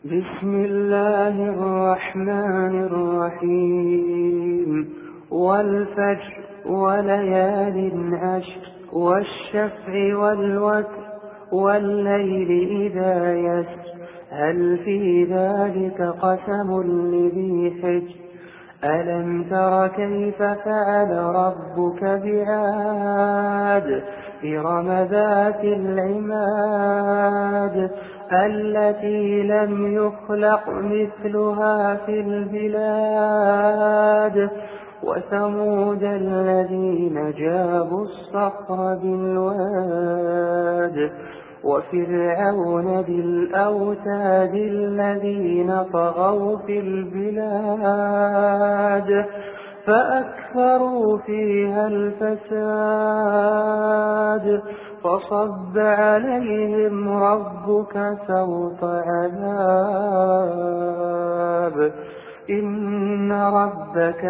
بسم الله الرحمن الرحيم والفجر وليال عشر والشفع والوتر والليل إذا يسر هل في ذلك قسم لذي حجر ألم تر كيف فعل ربك بعاد إرم ذات العماد التي لم يخلق مثلها في البلاد وثمود الذين جابوا الصخر بالواد وفرعون ذي الأوتاد الذين طغوا في البلاد فأكثروا فيها الفساد فصب عليهم ربك سوط عذاب إن ربك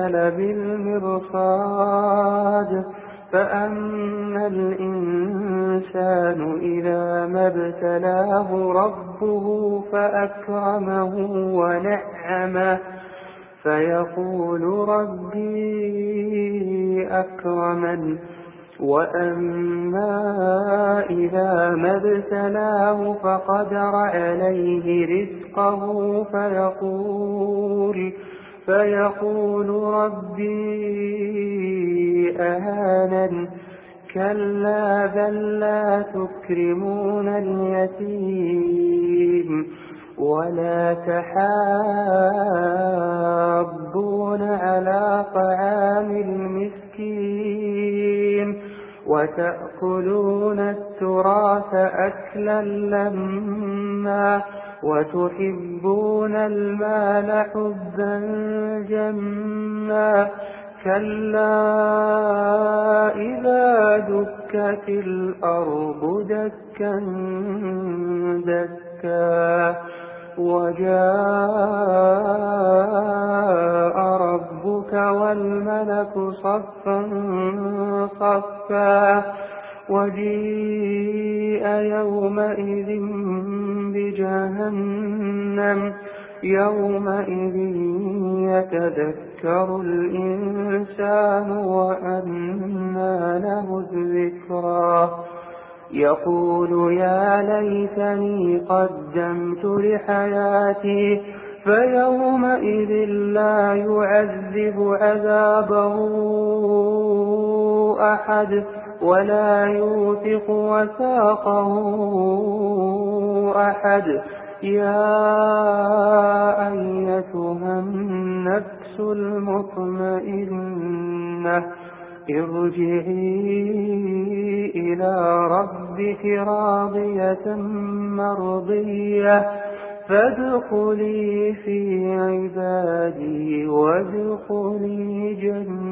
لبالمرصاد فأما الإنسان إذا ما ابتلاه ربه فأكرمه ونعمه فيقول ربي أكرمن وأما إذا ما ابتلاه فقدر عليه رزقه فيقول ربي أهانن كلا بل لا تكرمون اليتيم ولا تحاضون على طعام المسكين وتأكلون التراث أكلا لما وتحبون المال حبا جما كلا إذا دكت الأرض دكا دكا وجاء ربك والملك صفا صفا وجيء يومئذ بجهنم يومئذ يتذكر الإنسان وأنى له الذكرى يقول يا ليتني قدمت لحياتي فيومئذ لا يعذب عذابه أحد ولا يوثق وثاقه أحد يا أيتها النفس المطمئنة ارجعي إلى ربك راضية مرضية فادخلي في عبادي وادخلي جنتي.